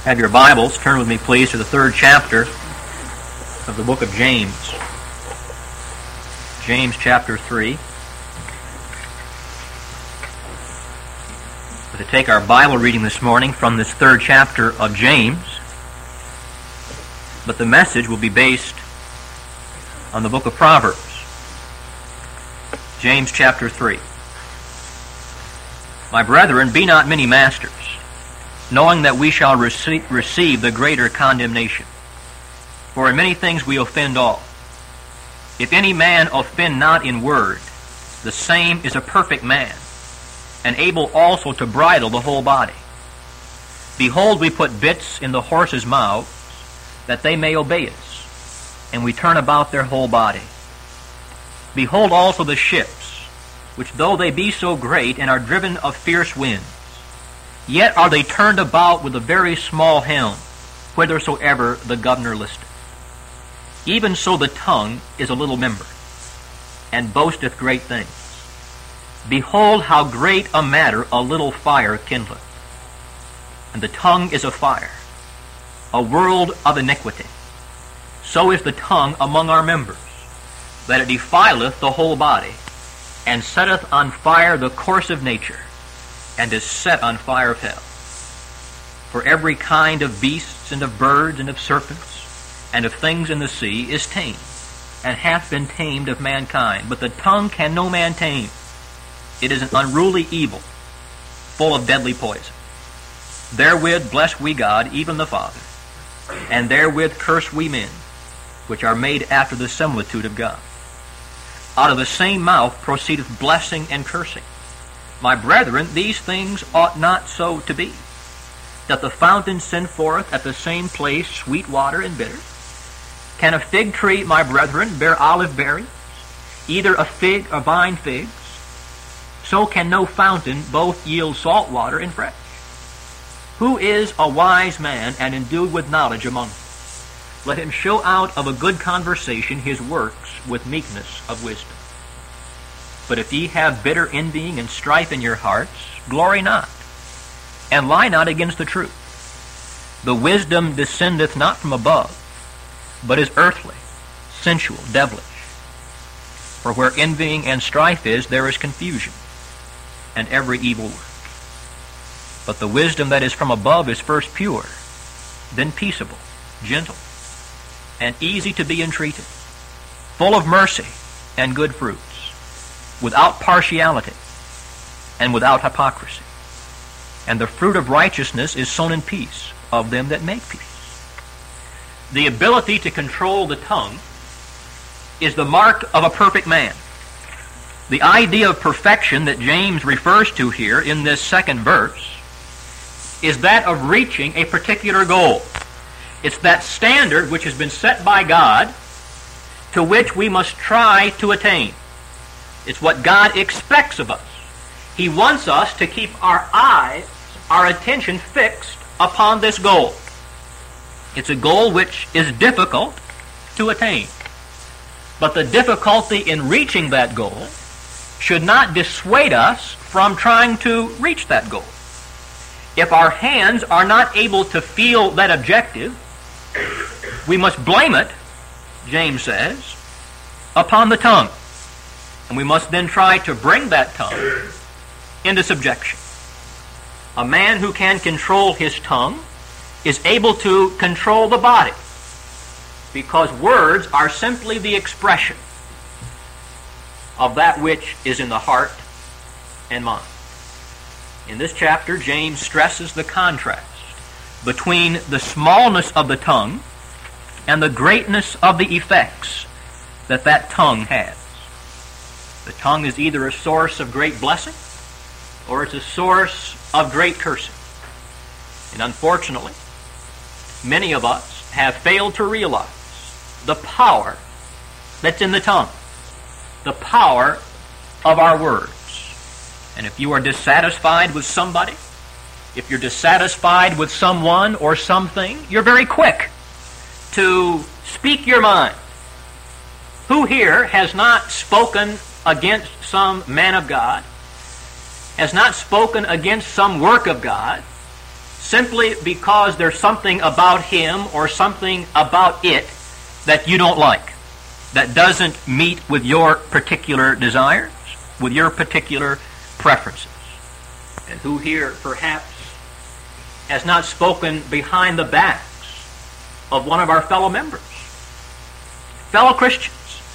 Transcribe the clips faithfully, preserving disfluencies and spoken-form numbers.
Have your Bibles, turn with me please to the third chapter of the book of James. James chapter three. We're to take our Bible reading this morning from this third chapter of James, but the message will be based on the book of Proverbs. James chapter three. My brethren, be not many masters, knowing that we shall receive, receive the greater condemnation. For in many things we offend all. If any man offend not in word, the same is a perfect man, and able also to bridle the whole body. Behold, we put bits in the horses' mouths, that they may obey us, and we turn about their whole body. Behold also the ships, which though they be so great, and are driven of fierce winds, yet are they turned about with a very small helm, whithersoever the governor listeth. Even so the tongue is a little member, and boasteth great things. Behold how great a matter a little fire kindleth. And the tongue is a fire, a world of iniquity. So is the tongue among our members, that it defileth the whole body, and setteth on fire the course of nature, and is set on fire of hell. For every kind of beasts, and of birds, and of serpents, and of things in the sea is tamed, and hath been tamed of mankind. But the tongue can no man tame. It is an unruly evil, full of deadly poison. Therewith bless we God, even the Father, and therewith curse we men, which are made after the similitude of God. Out of the same mouth proceedeth blessing and cursing. My brethren, these things ought not so to be. Doth the fountain send forth at the same place sweet water and bitter? Can a fig tree, my brethren, bear olive berries, either a fig or vine figs? So can no fountain both yield salt water and fresh. Who is a wise man and endued with knowledge among you? Let him show out of a good conversation his works with meekness of wisdom. But if ye have bitter envying and strife in your hearts, glory not, and lie not against the truth. The wisdom descendeth not from above, but is earthly, sensual, devilish. For where envying and strife is, there is confusion, and every evil work. But the wisdom that is from above is first pure, then peaceable, gentle, and easy to be entreated, full of mercy and good fruits, without partiality and without hypocrisy. And the fruit of righteousness is sown in peace of them that make peace. The ability to control the tongue is the mark of a perfect man. The idea of perfection that James refers to here in this second verse is that of reaching a particular goal. It's that standard which has been set by God to which we must try to attain. It's what God expects of us. He wants us to keep our eyes, our attention fixed upon this goal. It's a goal which is difficult to attain. But the difficulty in reaching that goal should not dissuade us from trying to reach that goal. If our hands are not able to feel that objective, we must blame it, James says, upon the tongue. And we must then try to bring that tongue into subjection. A man who can control his tongue is able to control the body, because words are simply the expression of that which is in the heart and mind. In this chapter, James stresses the contrast between the smallness of the tongue and the greatness of the effects that that tongue has. The tongue is either a source of great blessing or it's a source of great cursing. And unfortunately, many of us have failed to realize the power that's in the tongue, the power of our words. And if you are dissatisfied with somebody, if you're dissatisfied with someone or something, you're very quick to speak your mind. Who here has not spoken against some man of God, has not spoken against some work of God, simply because there's something about him or something about it that you don't like, that doesn't meet with your particular desires, with your particular preferences. And who here perhaps has not spoken behind the backs of one of our fellow members, fellow Christians,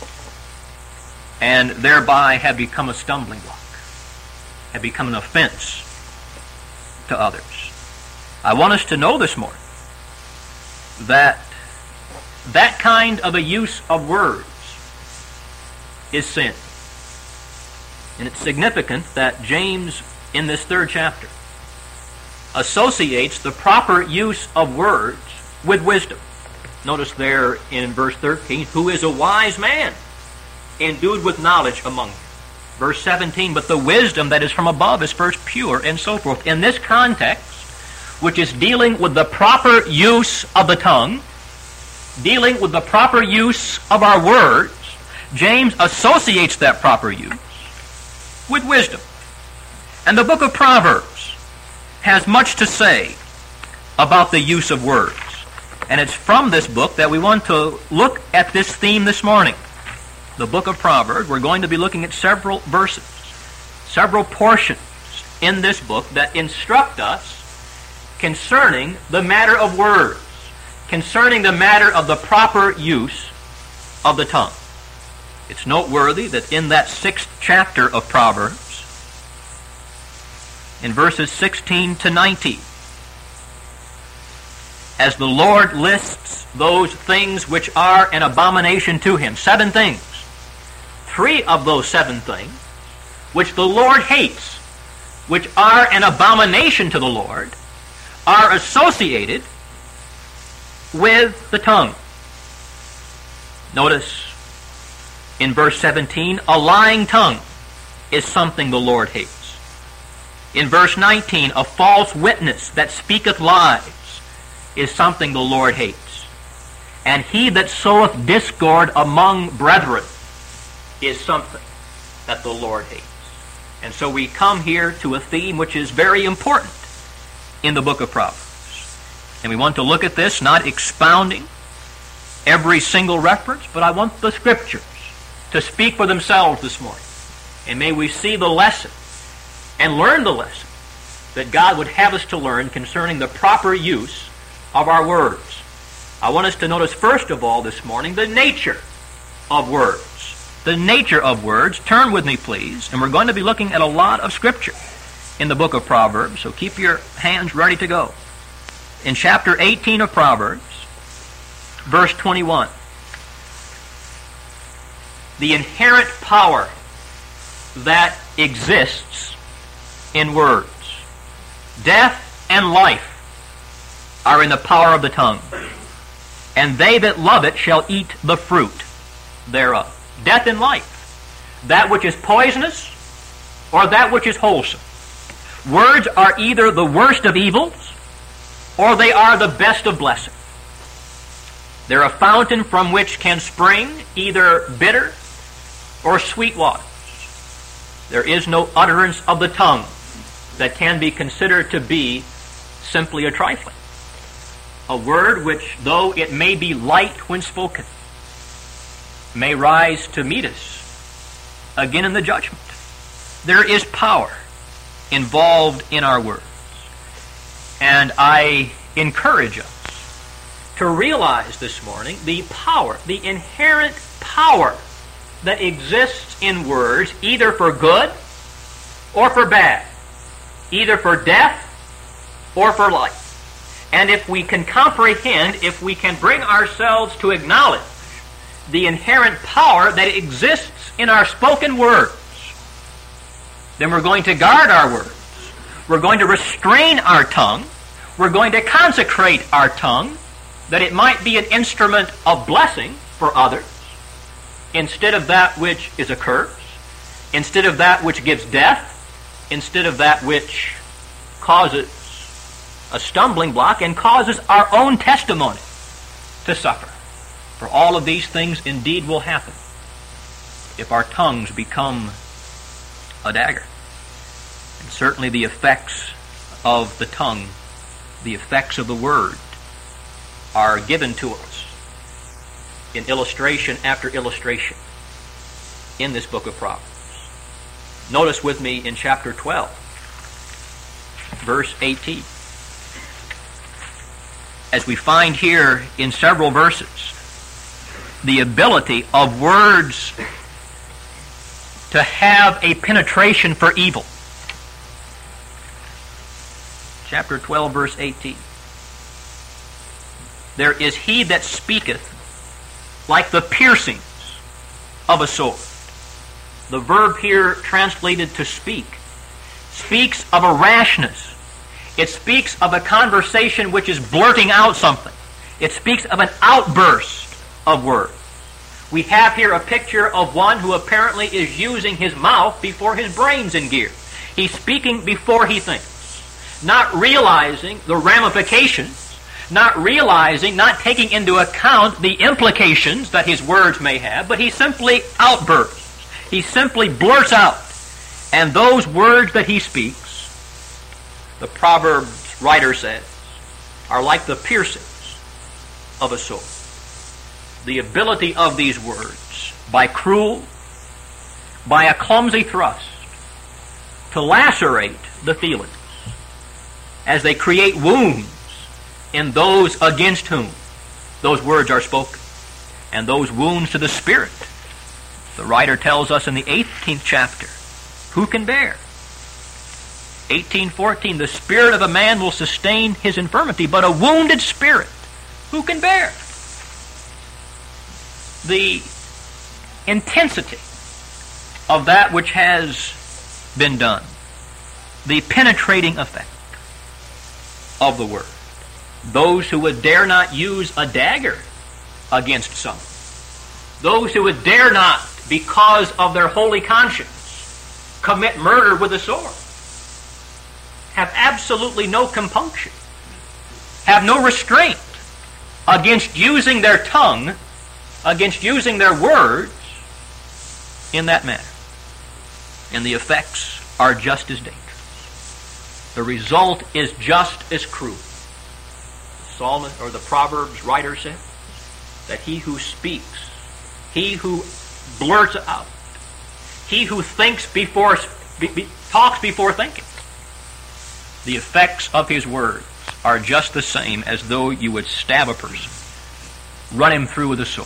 and thereby have become a stumbling block, have become an offense to others. I want us to know this morning that that kind of a use of words is sin. And it's significant that James, in this third chapter, associates the proper use of words with wisdom. Notice there in verse thirteen, who is a wise man, endued with knowledge among you. Verse seventeen, but the wisdom that is from above is first pure, and so forth. In this context, which is dealing with the proper use of the tongue, dealing with the proper use of our words, James associates that proper use with wisdom. And the book of Proverbs has much to say about the use of words. And it's from this book that we want to look at this theme this morning. The book of Proverbs, we're going to be looking at several verses, several portions in this book that instruct us concerning the matter of words, concerning the matter of the proper use of the tongue. It's noteworthy that in that sixth chapter of Proverbs, in verses sixteen to nineteen, as the Lord lists those things which are an abomination to him, seven things, three of those seven things which the Lord hates, which are an abomination to the Lord, are associated with the tongue. Notice in verse seventeen, a lying tongue is something the Lord hates. In verse nineteen, a false witness that speaketh lies is something the Lord hates. And he that soweth discord among brethren is something that the Lord hates. And so we come here to a theme which is very important in the book of Proverbs. And we want to look at this, not expounding every single reference, but I want the Scriptures to speak for themselves this morning. And may we see the lesson and learn the lesson that God would have us to learn concerning the proper use of our words. I want us to notice first of all this morning the nature of words. The nature of words. Turn with me, please, and we're going to be looking at a lot of Scripture in the book of Proverbs, so keep your hands ready to go. In chapter eighteen of Proverbs, verse twenty-one, the inherent power that exists in words. Death and life are in the power of the tongue, and they that love it shall eat the fruit thereof. Death and life, that which is poisonous or that which is wholesome. Words are either the worst of evils or they are the best of blessings. They're a fountain from which can spring either bitter or sweet waters. There is no utterance of the tongue that can be considered to be simply a trifling. A word which, though it may be light when spoken, may rise to meet us again in the judgment. There is power involved in our words. And I encourage us to realize this morning the power, the inherent power that exists in words, either for good or for bad, either for death or for life. And if we can comprehend, if we can bring ourselves to acknowledge the inherent power that exists in our spoken words, then we're going to guard our words. We're going to restrain our tongue. We're going to consecrate our tongue that it might be an instrument of blessing for others instead of that which is a curse, instead of that which gives death, instead of that which causes a stumbling block and causes our own testimony to suffer. For all of these things indeed will happen if our tongues become a dagger. And certainly the effects of the tongue The effects of the Word are given to us in illustration after illustration in this book of Proverbs. Notice with me in chapter twelve, verse eighteen. As we find here in several verses, the ability of words to have a penetration for evil. Chapter twelve, verse eighteen. There is he that speaketh like the piercings of a sword. The verb here translated to speak speaks of a rashness. It speaks of a conversation which is blurting out something. It speaks of an outburst of words. We have here a picture of one who apparently is using his mouth before his brain's in gear. He's speaking before he thinks, not realizing the ramifications, not realizing, not taking into account the implications that his words may have, but he simply outbursts. He simply blurts out. And those words that he speaks, the Proverbs writer says, are like the piercings of a sword. The ability of these words, by cruel, by a clumsy thrust, to lacerate the feelings as they create wounds in those against whom those words are spoken, and those wounds to the spirit. The writer tells us in the eighteenth chapter, who can bear? eighteen fourteen, the spirit of a man will sustain his infirmity, but a wounded spirit, who can bear? The intensity of that which has been done, the penetrating effect of the word. Those who would dare not use a dagger against someone, those who would dare not, because of their holy conscience, commit murder with a sword, have absolutely no compunction, have no restraint against using their tongue, against using their words in that manner. And the effects are just as dangerous. The result is just as cruel. The psalmist or the Proverbs writer said that he who speaks, he who blurts out, he who thinks before be, be, talks before thinking, the effects of his words are just the same as though you would stab a person, run him through with a sword.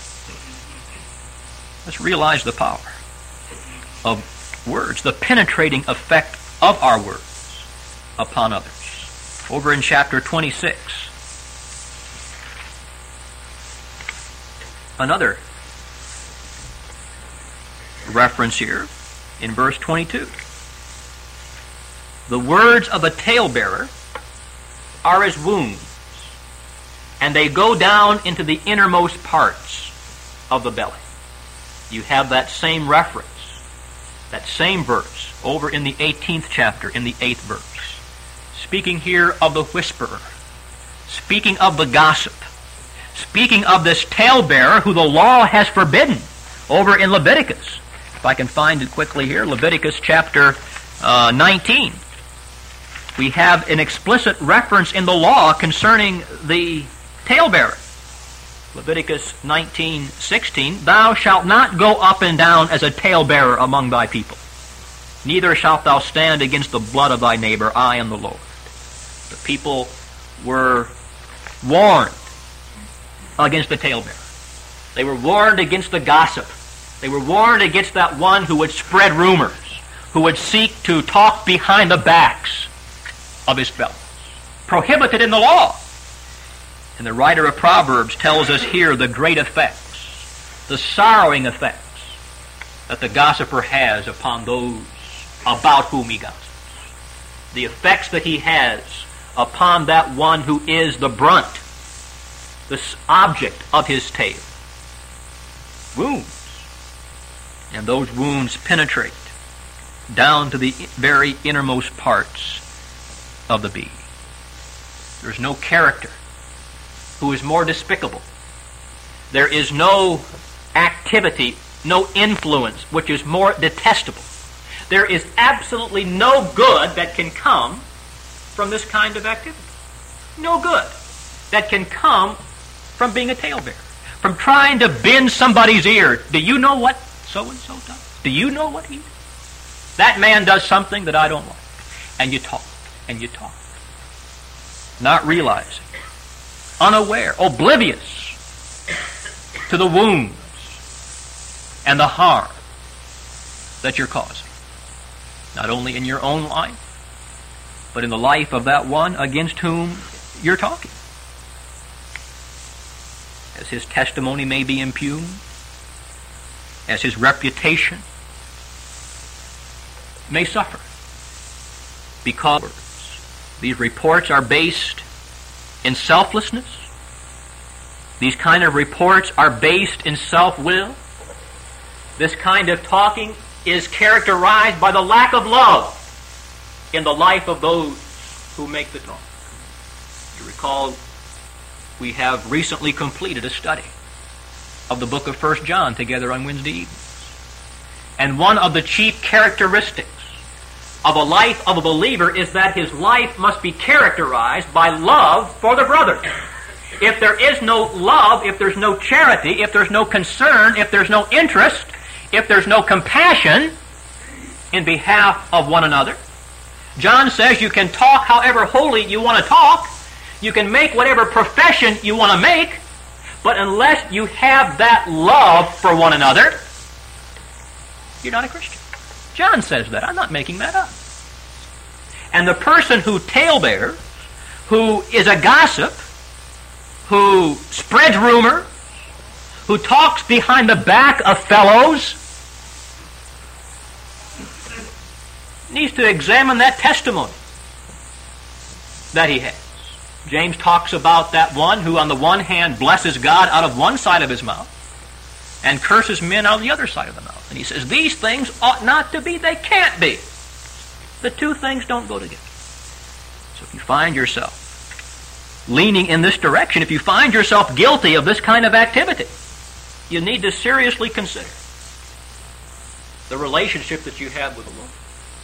Let's realize the power of words, the penetrating effect of our words upon others. Over in chapter twenty-six, another reference here in verse twenty-two. The words of a talebearer are as wounds, and they go down into the innermost parts of the belly. You have that same reference, that same verse, over in the eighteenth chapter, in the eighth verse. Speaking here of the whisperer, speaking of the gossip, speaking of this talebearer who the law has forbidden, over in Leviticus. If I can find it quickly here, Leviticus chapter uh, nineteen. We have an explicit reference in the law concerning the talebearer. Leviticus nineteen sixteen, thou shalt not go up and down as a talebearer among thy people, neither shalt thou stand against the blood of thy neighbor. I am the Lord. The people were warned against the talebearer. They were warned against the gossip. They were warned against that one who would spread rumors, who would seek to talk behind the backs of his fellows. Prohibited in the law. And the writer of Proverbs tells us here the great effects, the sorrowing effects that the gossiper has upon those about whom he gossips. The effects that he has upon that one who is the brunt, the object of his tale. Wounds. And those wounds penetrate down to the very innermost parts of the being. There is no character who is more despicable. There is no activity, no influence which is more detestable. There is absolutely no good that can come from this kind of activity. no good that can come from being a talebearer, from trying to bend somebody's ear. Do you know what so-and-so does? Do you know what he does? That man does something that I don't like. And you talk, and you talk. Not realizing, unaware, oblivious to the wounds and the harm that you're causing. Not only in your own life, but in the life of that one against whom you're talking. As his testimony may be impugned, as his reputation may suffer, because these reports are based in selflessness. These kind of reports are based in self-will. This kind of talking is characterized by the lack of love in the life of those who make the talk. You recall, we have recently completed a study of the book of First John together on Wednesday evenings. And one of the chief characteristics of a life of a believer is that his life must be characterized by love for the brother. If there is no love, if there's no charity, if there's no concern, if there's no interest, if there's no compassion in behalf of one another, John says you can talk however holy you want to talk, you can make whatever profession you want to make, but unless you have that love for one another, you're not a Christian. John says that. I'm not making that up. And the person who talebears, who is a gossip, who spreads rumor, who talks behind the back of fellows, needs to examine that testimony that he has. James talks about that one who on the one hand blesses God out of one side of his mouth and curses men out of the other side of the mouth. And he says, these things ought not to be. They can't be. The two things don't go together. So if you find yourself leaning in this direction, if you find yourself guilty of this kind of activity, you need to seriously consider the relationship that you have with the Lord.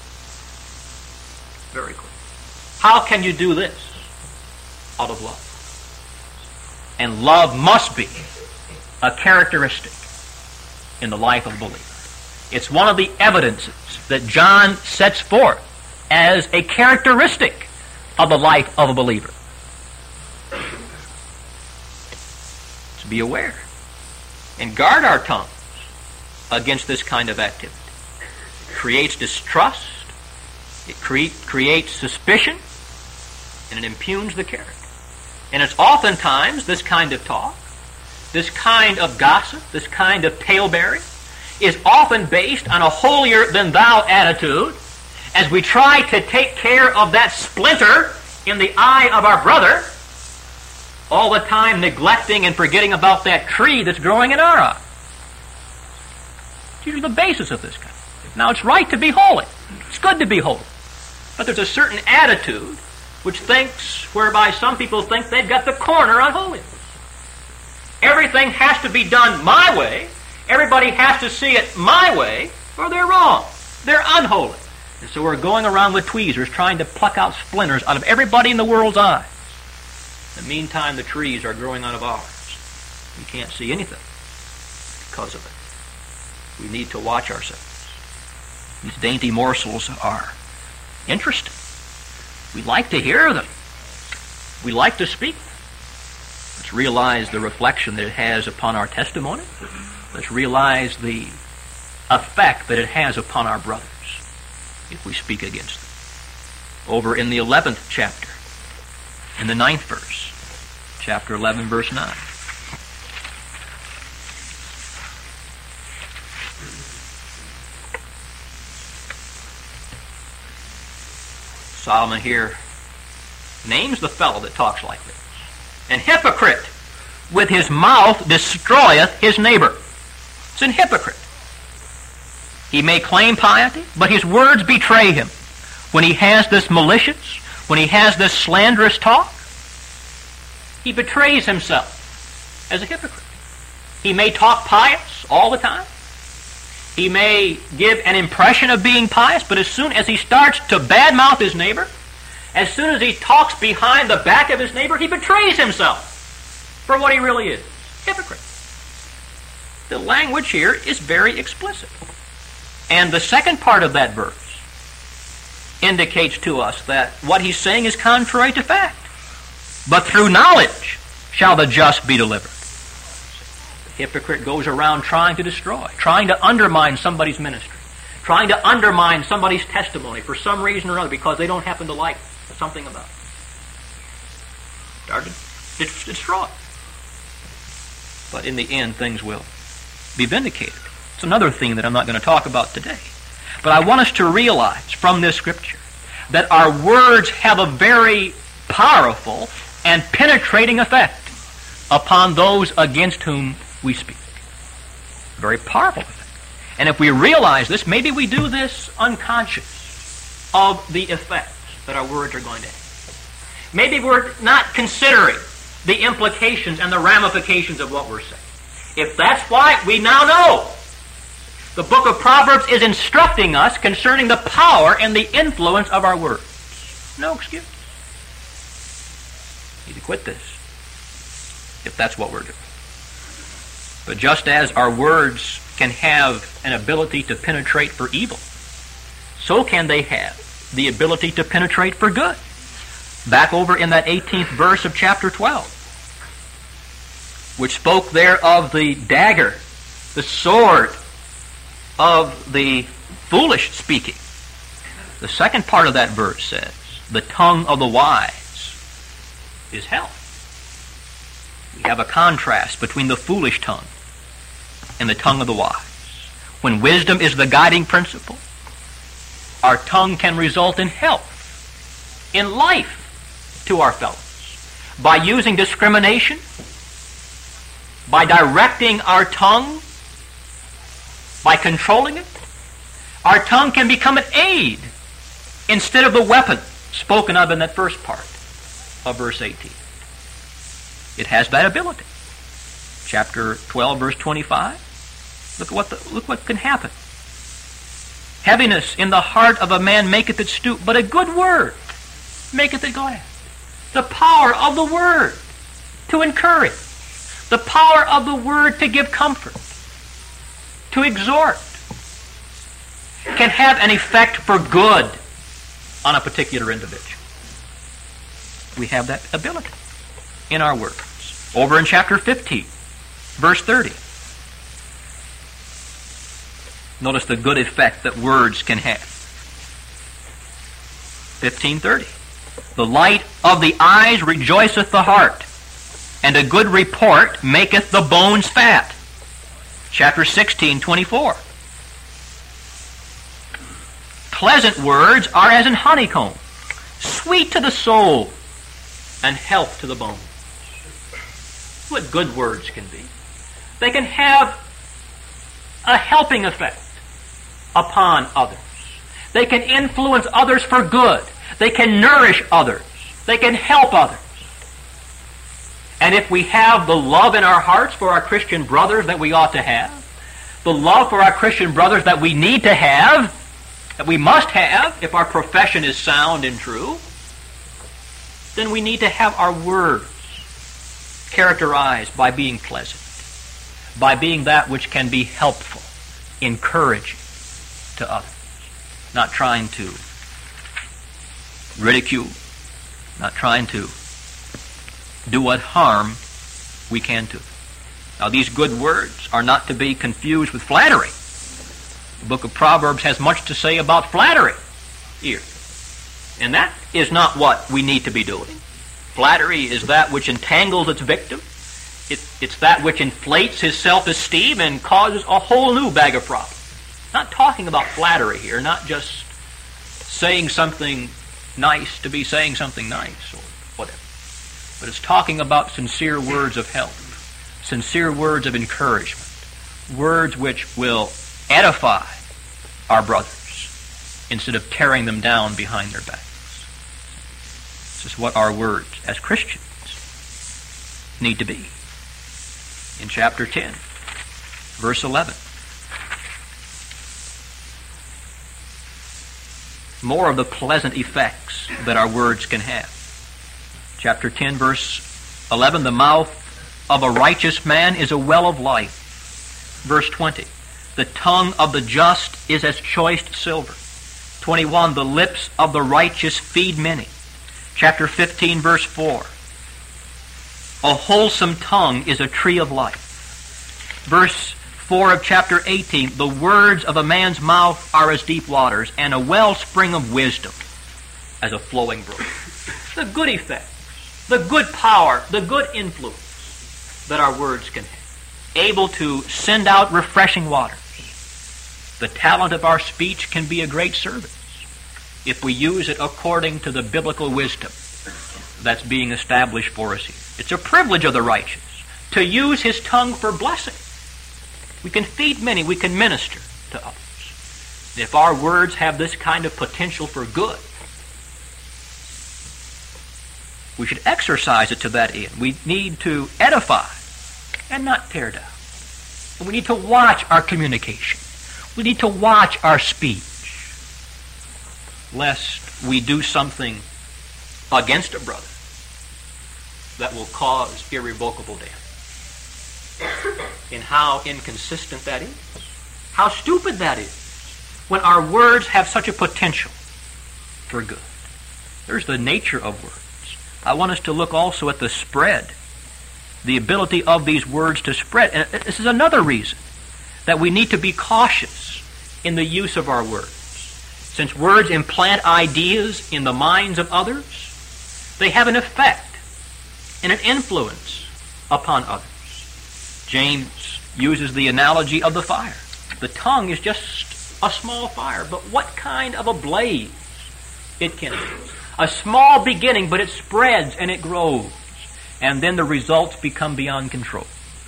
Very clear. How can you do this? Out of love. And love must be a characteristic in the life of a believer. It's one of the evidences that John sets forth as a characteristic of the life of a believer. To be aware and guard our tongues against this kind of activity. It creates distrust, it cre- creates suspicion, and it impugns the character. And it's oftentimes this kind of talk, this kind of gossip, this kind of talebearing is often based on a holier-than-thou attitude as we try to take care of that splinter in the eye of our brother, all the time neglecting and forgetting about that tree that's growing in our eye. It's usually the basis of this kind. Now, it's right to be holy. It's good to be holy. But there's a certain attitude which thinks, whereby some people think they've got the corner on holiness. Everything has to be done my way. Everybody has to see it my way, or they're wrong. They're unholy. And so we're going around with tweezers trying to pluck out splinters out of everybody in the world's eyes. In the meantime, the trees are growing out of ours. We can't see anything because of it. We need to watch ourselves. These dainty morsels are interesting. We like to hear them. We like to speak. Let's realize the reflection that it has upon our testimony. Let's realize the effect that it has upon our brothers if we speak against them. Over in the eleventh chapter, in the ninth verse, chapter eleven, verse nine. Solomon here names the fellow that talks like this. An hypocrite with his mouth destroyeth his neighbor. It's an hypocrite. He may claim piety, but his words betray him. When he has this malicious, when he has this slanderous talk, he betrays himself as a hypocrite. He may talk pious all the time. He may give an impression of being pious, but as soon as he starts to badmouth his neighbor, As soon as he talks behind the back of his neighbor, he betrays himself for what he really is. Hypocrite. The language here is very explicit. And the second part of that verse indicates to us that what he's saying is contrary to fact. But through knowledge shall the just be delivered. The hypocrite goes around trying to destroy, trying to undermine somebody's ministry, trying to undermine somebody's testimony for some reason or other because they don't happen to like something about it. Start to destroy. But in the end, things will be vindicated. It's another thing that I'm not going to talk about today. But I want us to realize from this scripture that our words have a very powerful and penetrating effect upon those against whom we speak. Very powerful effect. And if we realize this, maybe we do this unconscious of the effects that our words are going to have. Maybe we're not considering the implications and the ramifications of what we're saying. If that's why, we now know. The book of Proverbs is instructing us concerning the power and the influence of our words. No excuse. You need to quit this if that's what we're doing. But just as our words can have an ability to penetrate for evil, so can they have the ability to penetrate for good. Back over in that eighteenth verse of chapter twelve, which spoke there of the dagger, the sword of the foolish speaking. The second part of that verse says, the tongue of the wise is health. We have a contrast between the foolish tongue and the tongue of the wise. When wisdom is the guiding principle, our tongue can result in health, in life to our fellows. By using discrimination, by directing our tongue, by controlling it, our tongue can become an aid instead of the weapon spoken of in that first part of verse eighteen. It has that ability. Chapter twelve, verse twenty-five. Look what the, look what can happen. Heaviness in the heart of a man maketh it stoop, but a good word maketh it glad. The power of the word to encourage. The power of the word to give comfort, to exhort, can have an effect for good on a particular individual. We have that ability in our words. Over in chapter fifteen, verse thirty. Notice the good effect that words can have. fifteen thirty. The light of the eyes rejoiceth the heart, and a good report maketh the bones fat. Chapter sixteen twenty-four. Pleasant words are as an honeycomb, sweet to the soul, and health to the bones. What good words can be. They can have a helping effect upon others. They can influence others for good. They can nourish others. They can help others. And if we have the love in our hearts for our Christian brothers that we ought to have, the love for our Christian brothers that we need to have, that we must have if our profession is sound and true, then we need to have our words characterized by being pleasant, by being that which can be helpful, encouraging to others, not trying to ridicule, not trying to do what harm we can to. Now, these good words are not to be confused with flattery. The book of Proverbs has much to say about flattery here. And that is not what we need to be doing. Flattery is that which entangles its victim. It, it's that which inflates his self-esteem and causes a whole new bag of problems. Not talking about flattery here, not just saying something nice to be saying something nice or whatever. But it's talking about sincere words of help, sincere words of encouragement, words which will edify our brothers instead of tearing them down behind their backs. This is what our words as Christians need to be. In chapter ten, verse eleven. more of the pleasant effects that our words can have. Chapter ten, verse eleven, the mouth of a righteous man is a well of life. Verse twenty, the tongue of the just is as choice silver. twenty-one, the lips of the righteous feed many. Chapter fifteen, verse four, a wholesome tongue is a tree of life. Verse four of chapter eighteen, the words of a man's mouth are as deep waters, and a wellspring of wisdom as a flowing brook. The good effects, the good power, the good influence that our words can have, able to send out refreshing waters. The talent of our speech can be a great service if we use it according to the biblical wisdom that's being established for us here. It's a privilege of the righteous to use his tongue for blessing. We can feed many, we can minister to others. If our words have this kind of potential for good, we should exercise it to that end. We need to edify and not tear down. And we need to watch our communication. We need to watch our speech, lest we do something against a brother that will cause irrevocable damage. And how inconsistent that is. How stupid that is when our words have such a potential for good. There's the nature of words. I want us to look also at the spread, the ability of these words to spread. And this is another reason that we need to be cautious in the use of our words. Since words implant ideas in the minds of others, they have an effect and an influence upon others. James uses the analogy of the fire. The tongue is just a small fire, but what kind of a blaze it can be. A small beginning, but it spreads and it grows. And then the results become beyond control.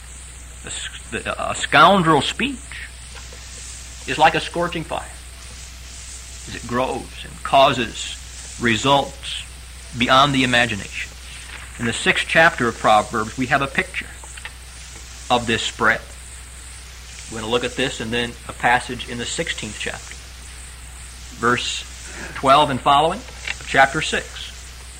A scoundrel's speech is like a scorching fire as it grows and causes results beyond the imagination. In the sixth chapter of Proverbs, we have a picture of this spread. We're going to look at this and then a passage in the sixteenth chapter. Verse twelve and following of chapter six.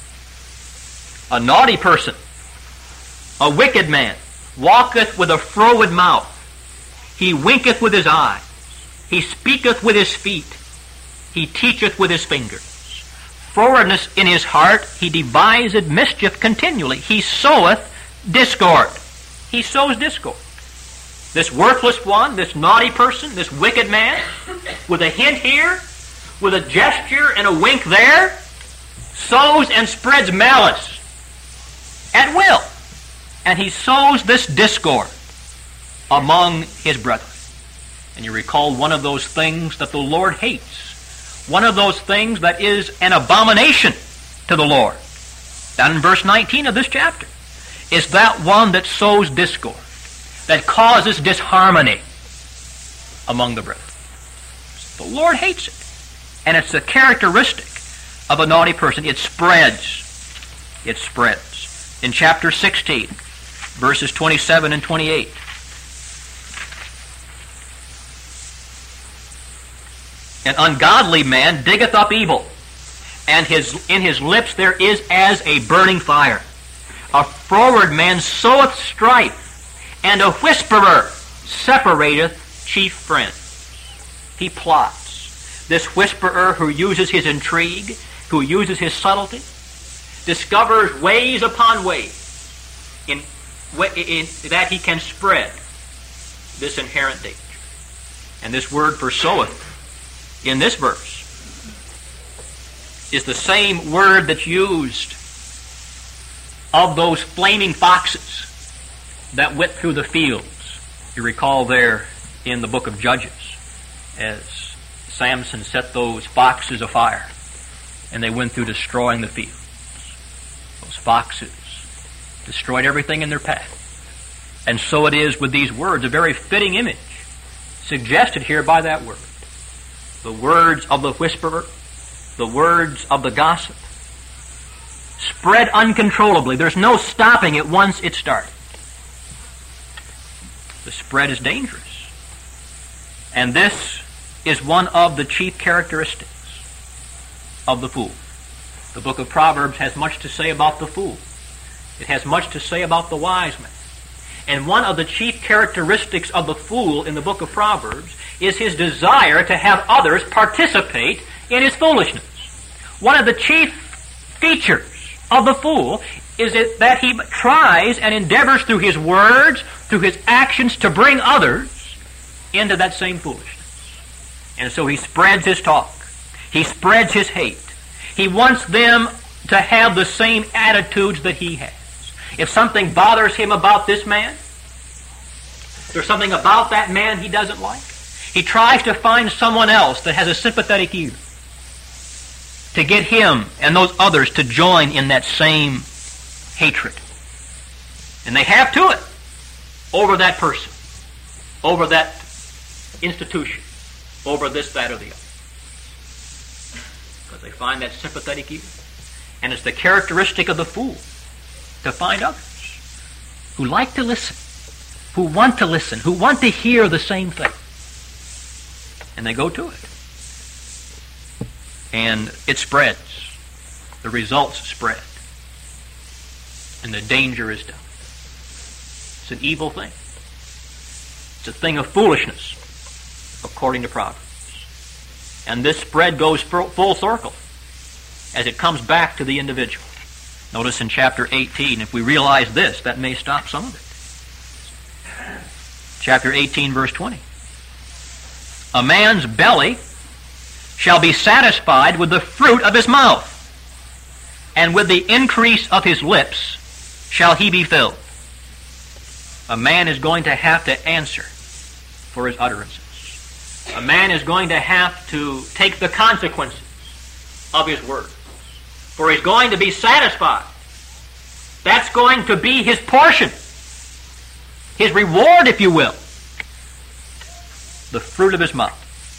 A naughty person, a wicked man, walketh with a froward mouth. He winketh with his eyes. He speaketh with his feet. He teacheth with his fingers. Frowardness in his heart, he deviseth mischief continually. He soweth discord. He sows discord. This worthless one, this naughty person, this wicked man, with a hint here, with a gesture and a wink there, sows and spreads malice at will. And he sows this discord among his brethren. And you recall one of those things that the Lord hates. One of those things that is an abomination to the Lord. Down in verse nineteen of this chapter is that one that sows discord, that causes disharmony among the brethren. The Lord hates it. And it's a characteristic of a naughty person. It spreads. It spreads. In chapter sixteen, verses twenty-seven and twenty-eight. An ungodly man diggeth up evil, and his in his lips there is as a burning fire. A froward man soweth strife, and a whisperer separateth chief friends. He plots. This whisperer who uses his intrigue, who uses his subtlety, discovers ways upon ways in, in that he can spread this inherent danger. And this word for soweth in this verse is the same word that's used of those flaming foxes that went through the fields. You recall there in the book of Judges as Samson set those foxes afire and they went through destroying the fields. Those foxes destroyed everything in their path. And so it is with these words, a very fitting image suggested here by that word. The words of the whisperer, the words of the gossip, spread uncontrollably. There's no stopping it once it started. The spread is dangerous. And this is one of the chief characteristics of the fool. The book of Proverbs has much to say about the fool. It has much to say about the wise man. And one of the chief characteristics of the fool in the book of Proverbs is his desire to have others participate in his foolishness. One of the chief features of the fool is it that he tries and endeavors through his words, through his actions, to bring others into that same foolishness. And so he spreads his talk. He spreads his hate. He wants them to have the same attitudes that he has. If something bothers him about this man, there's something about that man he doesn't like, he tries to find someone else that has a sympathetic ear to get him and those others to join in that same hatred. And they have to it over that person, over that institution, over this, that, or the other. Because they find that sympathetic ear. And it's the characteristic of the fool to find others who like to listen, who want to listen, who want to hear the same thing. And they go to it. And it spreads. The results spread. And the danger is done. It's an evil thing. It's a thing of foolishness, according to Proverbs. And this spread goes full circle as it comes back to the individual. Notice in chapter eighteen, if we realize this, that may stop some of it. Chapter eighteen, verse twenty. A man's belly shall be satisfied with the fruit of his mouth, and with the increase of his lips shall he be filled. A man is going to have to answer for his utterances. A man is going to have to take the consequences of his words. For he's going to be satisfied. That's going to be his portion. His reward, if you will. The fruit of his mouth.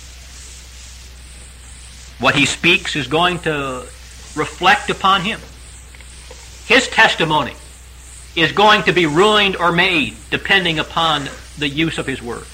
What he speaks is going to reflect upon him. His testimony is going to be ruined or made depending upon the use of his words.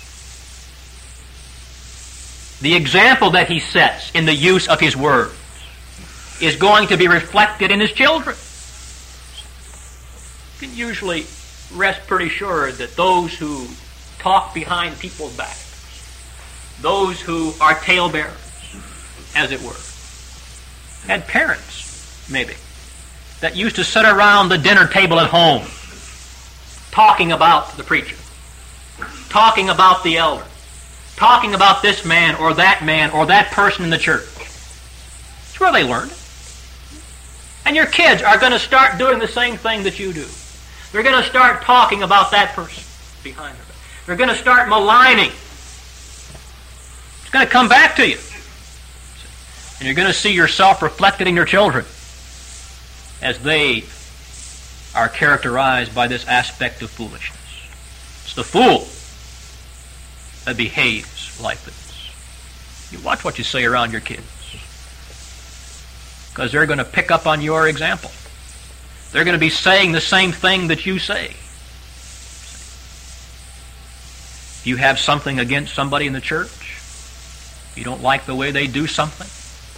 The example that he sets in the use of his words is going to be reflected in his children. You can usually rest pretty sure that those who talk behind people's backs, those who are talebearers, as it were, had parents, maybe, that used to sit around the dinner table at home talking about the preacher, talking about the elder, talking about this man or that man or that person in the church. It's where they learned it. And your kids are going to start doing the same thing that you do. They're going to start talking about that person behind them. They're going to start maligning. It's going to come back to you. And you're going to see yourself reflected in your children as they are characterized by this aspect of foolishness. It's the fool that behaves like this. You watch what you say around your kids, because they're going to pick up on your example. They're going to be saying the same thing that you say. If you have something against somebody in the church, you don't like the way they do something,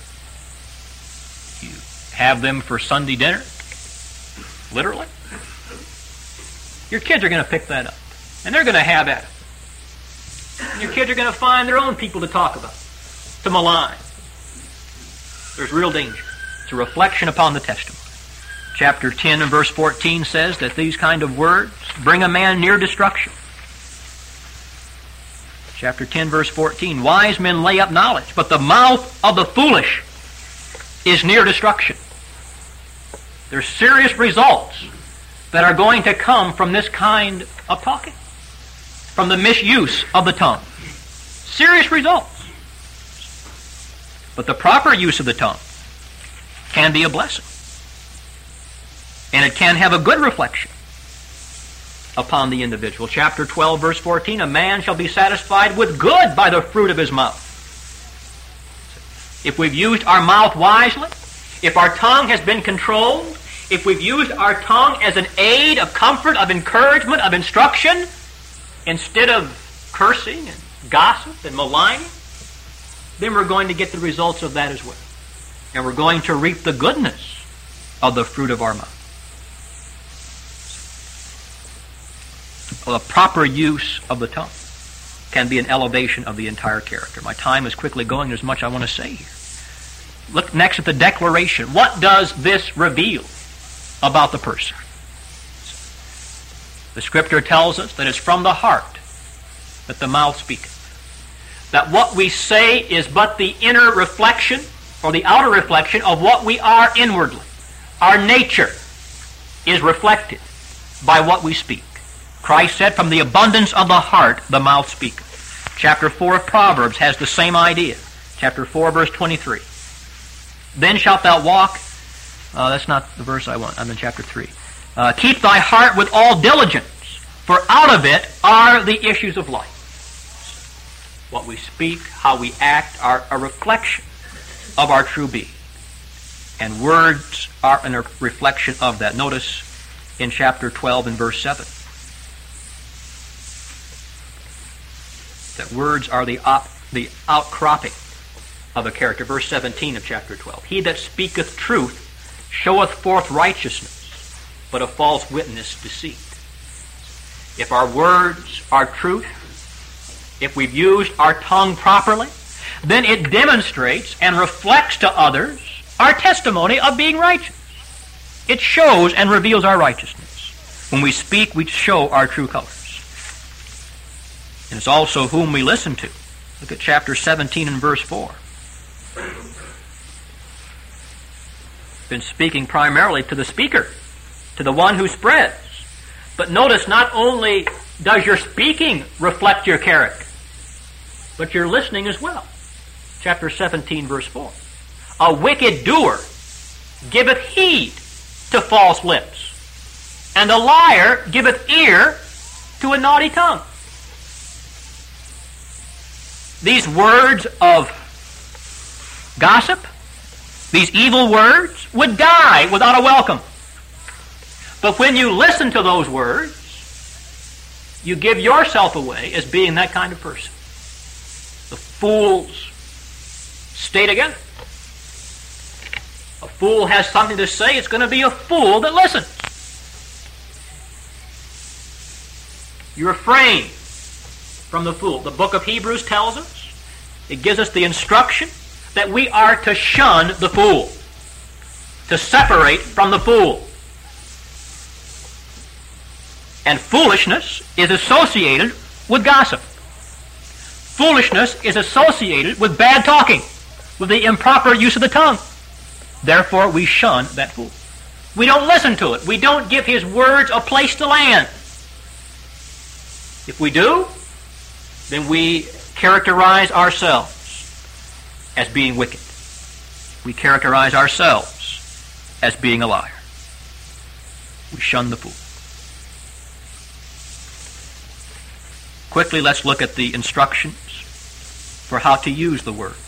you have them for Sunday dinner, literally, your kids are going to pick that up. And they're going to have at it. And your kids are going to find their own people to talk about, to malign. There's real danger. It's a reflection upon the testimony. Chapter ten and verse fourteen says that these kind of words bring a man near destruction. Chapter ten, verse fourteen, wise men lay up knowledge, but the mouth of the foolish is near destruction. There's serious results that are going to come from this kind of talking, from the misuse of the tongue. Serious results. But the proper use of the tongue can be a blessing. And it can have a good reflection upon the individual. Chapter twelve, verse fourteen, a man shall be satisfied with good by the fruit of his mouth. If we've used our mouth wisely, if our tongue has been controlled, if we've used our tongue as an aid of comfort, of encouragement, of instruction, instead of cursing and gossip and maligning, then we're going to get the results of that as well. And we're going to reap the goodness of the fruit of our mouth. Well, the proper use of the tongue can be an elevation of the entire character. My time is quickly going. There's much I want to say here. Look next at the declaration. What does this reveal about the person? The Scripture tells us that it's from the heart that the mouth speaketh. That what we say is but the inner reflection or the outer reflection of what we are inwardly. Our nature is reflected by what we speak. Christ said, from the abundance of the heart the mouth speaketh. Chapter four of Proverbs has the same idea. Chapter four, verse twenty-three. Then shalt thou walk... Uh, that's not the verse I want. I'm in chapter three. Uh, keep thy heart with all diligence, for out of it are the issues of life. What we speak, how we act, are a reflection of our true being. And words are a reflection of that. Notice in chapter twelve and verse seven that words are the, op- the outcropping of a character. Verse seventeen of chapter twelve. He that speaketh truth showeth forth righteousness, but a false witness deceit. If our words are truth, if we've used our tongue properly, then it demonstrates and reflects to others our testimony of being righteous. It shows and reveals our righteousness. When we speak, we show our true colors. And it's also whom we listen to. Look at chapter seventeen and verse four. Been speaking primarily to the speaker, to the one who spreads. But notice, not only does your speaking reflect your character, but your listening as well. Chapter seventeen, verse four. A wicked doer giveth heed to false lips, and a liar giveth ear to a naughty tongue. These words of gossip, these evil words, would die without a welcome. But when you listen to those words, you give yourself away as being that kind of person. The fools stay together. A fool has something to say, it's going to be a fool that listens. You refrain from the fool. The book of Hebrews tells us, it gives us the instruction that we are to shun the fool, to separate from the fool. And foolishness is associated with gossip. Foolishness is associated with bad talking, with the improper use of the tongue. Therefore, we shun that fool. We don't listen to it. We don't give his words a place to land. If we do, then we characterize ourselves as being wicked. We characterize ourselves as being a liar. We shun the fool. Quickly, let's look at the instructions for how to use the words.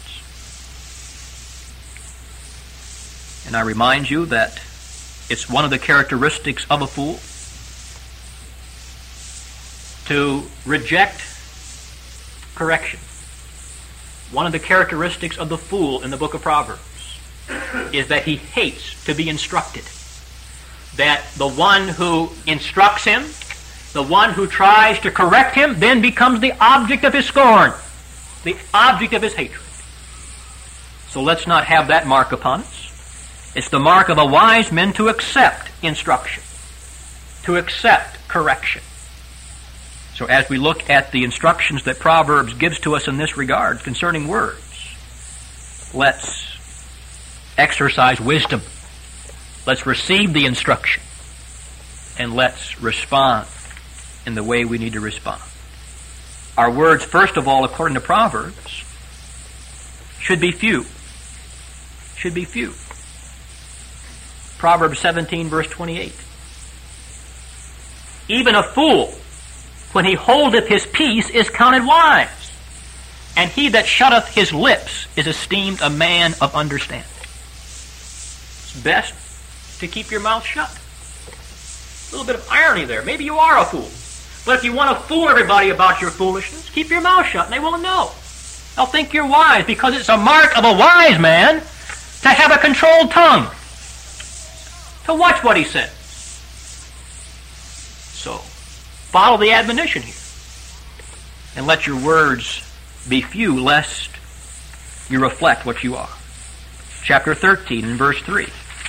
And I remind you that it's one of the characteristics of a fool to reject correction. One of the characteristics of the fool in the book of Proverbs is that he hates to be instructed. That the one who instructs him, the one who tries to correct him, then becomes the object of his scorn, the object of his hatred. So let's not have that mark upon us. It's the mark of a wise man to accept instruction, to accept correction. So as we look at the instructions that Proverbs gives to us in this regard concerning words, let's exercise wisdom. Let's receive the instruction, and let's respond in the way we need to respond. Our words, first of all, according to Proverbs, should be few. Should be few. Proverbs seventeen, verse twenty-eight. Even a fool, when he holdeth his peace, is counted wise, and he that shutteth his lips is esteemed a man of understanding. It's best to keep your mouth shut. A little bit of irony there. Maybe you are a fool. But if you want to fool everybody about your foolishness, keep your mouth shut and they won't know. They'll think you're wise, because it's a mark of a wise man to have a controlled tongue, to watch what he says. So, follow the admonition here, and let your words be few, lest you reflect what you are. Chapter thirteen and verse three.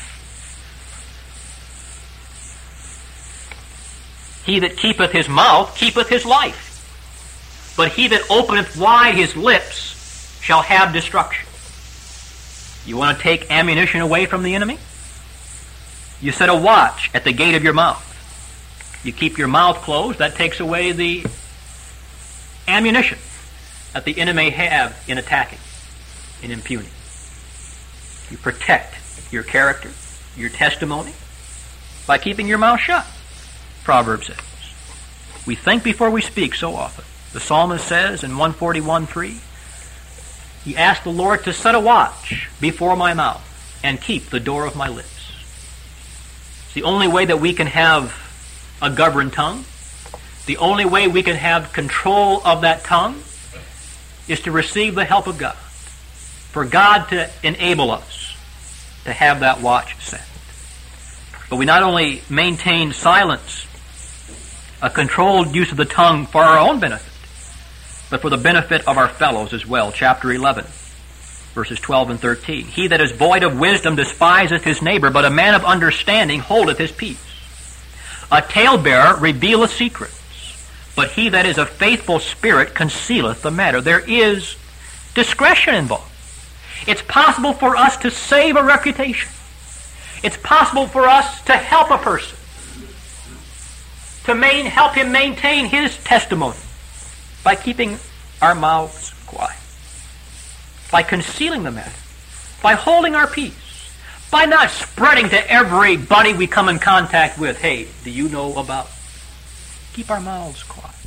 He that keepeth his mouth keepeth his life, but he that openeth wide his lips shall have destruction. You want to take ammunition away from the enemy? You set a watch at the gate of your mouth. You keep your mouth closed, that takes away the ammunition that the enemy may have in attacking, in impugning. You protect your character, your testimony, by keeping your mouth shut. Proverbs says. We think before we speak so often. The psalmist says in one forty-one three, he asked the Lord to set a watch before my mouth and keep the door of my lips. It's the only way that we can have a governed tongue. The only way we can have control of that tongue is to receive the help of God. For God to enable us to have that watch set. But we not only maintain silence, a controlled use of the tongue for our own benefit, but for the benefit of our fellows as well. Chapter eleven, verses twelve and thirteen. He that is void of wisdom despiseth his neighbor, but a man of understanding holdeth his peace. A talebearer revealeth secrets, but he that is a faithful spirit concealeth the matter. There is discretion involved. It's possible for us to save a reputation. It's possible for us to help a person, to main, help him maintain his testimony by keeping our mouths quiet, by concealing the matter, by holding our peace, by not spreading to everybody we come in contact with, hey, do you know about? Keep our mouths quiet.